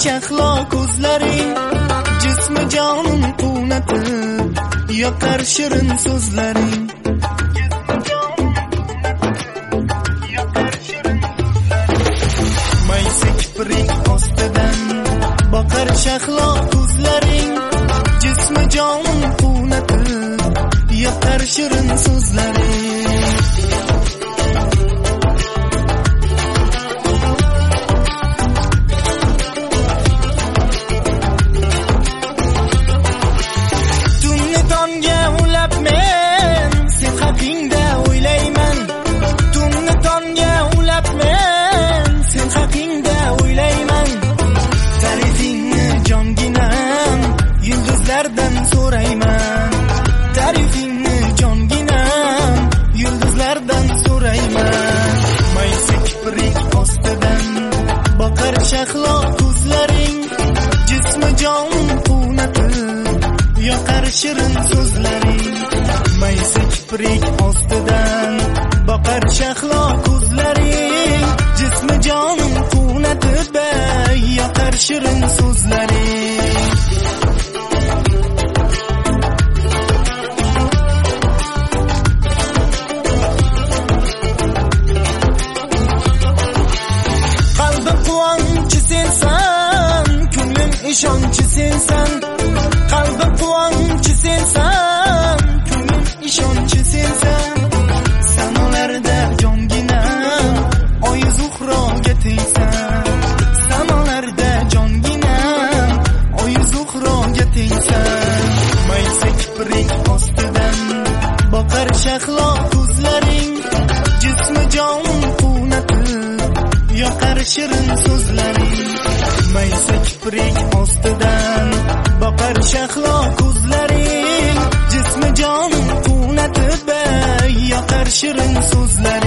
shahlo ko'zlaring, jismi jonim quvnati, yoqar shirin so'zlaring. Maysa kiprik ostidan boqar shahlo ko'zlaring, jismi jonim quvnati, yoqar shirin so'zlaring. So'rayman tarifingni jonginam, yulduzlardan so'rayman. Maysa kiprik ostidan boqar shahlo ko'zlaring, jismi jonim quvnati, yoqar shirin so'zlaring. Maysa kiprik ostidan boqar shahlo ko'zlaring, jismi jonim quvnati, yoqar shirin so'zlaring. İşonchi sensan, qalbim quvonchi sensan, ko'nglim ishonchi sensan. Sanolarda jonginam, oy zuhroga tengsan. Sanolarda jonginam, oy zuhroga tengsan. Maysa kiprik ostidan boqar shahlo ko'zlaring, jismi jonim quvnati, yoqar shirin so'zlaring. Maysa kiprik ostidan boqar shahlo ko'zlaring, jismi jonim quvnati, yoqar shirin so'zlaring.